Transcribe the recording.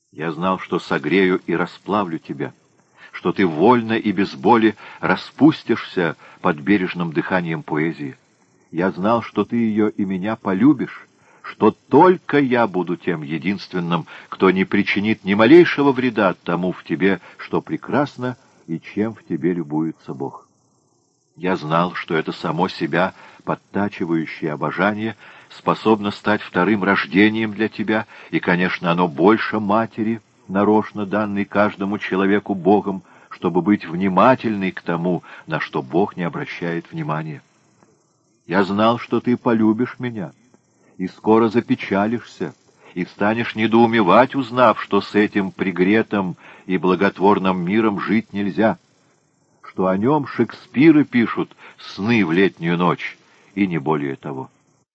Я знал, что согрею и расплавлю тебя, что ты вольно и без боли распустишься под бережным дыханием поэзии. Я знал, что ты ее и меня полюбишь, что только я буду тем единственным, кто не причинит ни малейшего вреда тому в тебе, что прекрасно и чем в тебе любуется Бог. Я знал, что это само себя подтачивающее обожание способно стать вторым рождением для тебя, и, конечно, оно больше матери, нарочно данной каждому человеку Богом, чтобы быть внимательной к тому, на что Бог не обращает внимания. Я знал, что ты полюбишь меня, и скоро запечалишься, и станешь недоумевать, узнав, что с этим пригретым и благотворным миром жить нельзя, что о нем Шекспиры пишут сны в летнюю ночь, и не более того.